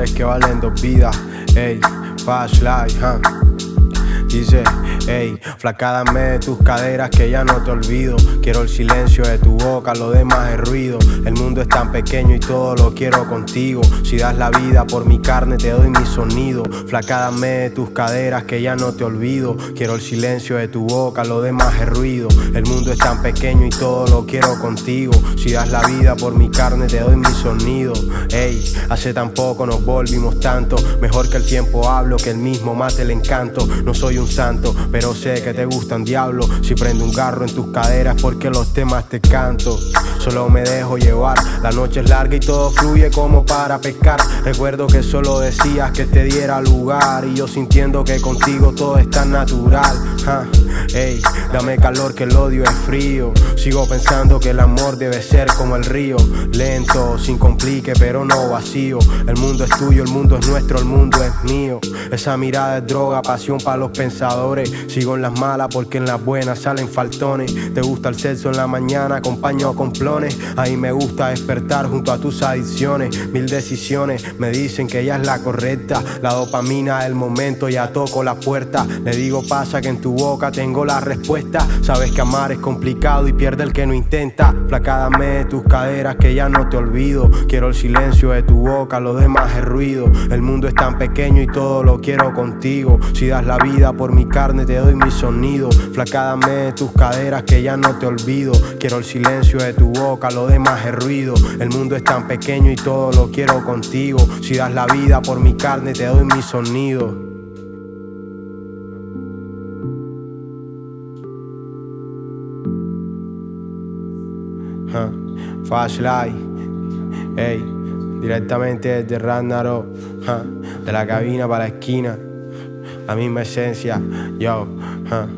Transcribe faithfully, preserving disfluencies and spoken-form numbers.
sabes que valen dos vidas. Ey, fast life, huh. Dice, ey, flaca, dame de tus caderas que ya no te olvido. Quiero el silencio de tu boca, lo demás es ruido. El mundo es tan pequeño y todo lo quiero contigo. Si das la vida por mi carne te doy mi sonido. Flaca, dame de tus caderas que ya no te olvido. Quiero el silencio de tu boca, lo demás es ruido. El mundo es tan pequeño y todo lo quiero contigo. Si das la vida por mi carne te doy mi sonido. Ey, hace tan poco nos volvimos tanto. Mejor que el tiempo hablo, que el mismo mate el encanto. No soy un santo, pero sé que te gustan, diablo. Si prendo un garro en tus caderas porque los temas te canto. Solo me dejo llevar, la noche es larga y todo fluye como para pescar. Recuerdo que solo decías que te diera lugar y yo sintiendo que contigo todo es tan natural. huh. Ey, dame calor que el odio es frío. Sigo pensando que el amor debe ser como el río, lento, sin complique pero no vacío. El mundo es tuyo, el mundo es nuestro, el mundo es mío. Esa mirada es droga, pasión para los pensadores. Sigo en las malas porque en las buenas salen faltones. Te gusta el sexo en la mañana acompañado con plones. Ahí me gusta despertar junto a tus adicciones. Mil decisiones me dicen que ella es la correcta. La dopamina del momento, ya toco la puerta. Le digo pasa que en tu boca tengo la respuesta. Sabes que amar es complicado y pierde el que no intenta. Flaca, dame de tus caderas que ya no te olvido. Quiero el silencio de tu boca, lo demás es ruido. El mundo es tan pequeño y todo lo quiero contigo. Si das la vida por mi carne te doy mi sonido. Flaca, dame de tus caderas que ya no te olvido. Quiero el silencio de tu boca, lo demás es ruido. El mundo es tan pequeño y todo lo quiero contigo. Si das la vida por mi carne te doy mi sonido. huh. Fast Life, ey, directamente desde Ragnarok, huh. de la cabina para la esquina, la misma esencia, yo, huh.